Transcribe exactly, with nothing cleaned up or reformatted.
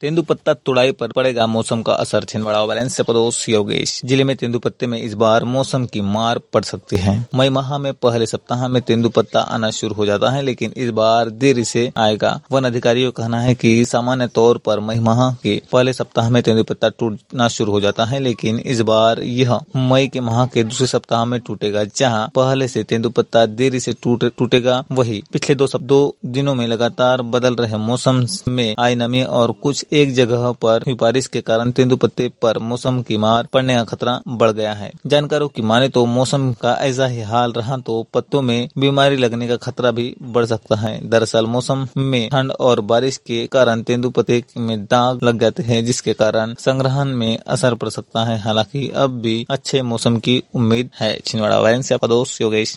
तेंदुपत्ता तुड़ाई पर पड़ेगा मौसम का असर। छिंदवाड़ा बैलेंस से पड़ोस योगेश। जिले में तेंदुपत्ते में इस बार मौसम की मार पड़ सकती है। मई माह में पहले सप्ताह में तेंदुपत्ता आना शुरू हो जाता है, लेकिन इस बार देरी से आएगा। वन अधिकारियों का कहना है कि सामान्य तौर पर मई माह के पहले सप्ताह में तेंदुपत्ता टूटना शुरू हो जाता है, लेकिन इस बार यह मई के माह के दूसरे सप्ताह में टूटेगा। जहां पहले से तेंदुपत्ता देरी से टूट टूटेगा, वही पिछले दो दो दिनों में लगातार बदल रहे मौसम में आई नमी और कुछ एक जगह पर हुई बारिश के कारण तेंदुपत्ते पर मौसम की मार पड़ने का खतरा बढ़ गया है। जानकारों की माने तो मौसम का ऐसा ही हाल रहा तो पत्तों में बीमारी लगने का खतरा भी बढ़ सकता है। दरअसल मौसम में ठंड और बारिश के कारण तेंदुपत्ते में दाग लग जाते हैं, जिसके कारण संग्रहण में असर पड़ सकता है। हालांकि अब भी अच्छे मौसम की उम्मीद है। छिंदवाड़ा वायन से पड़ोस योगेश।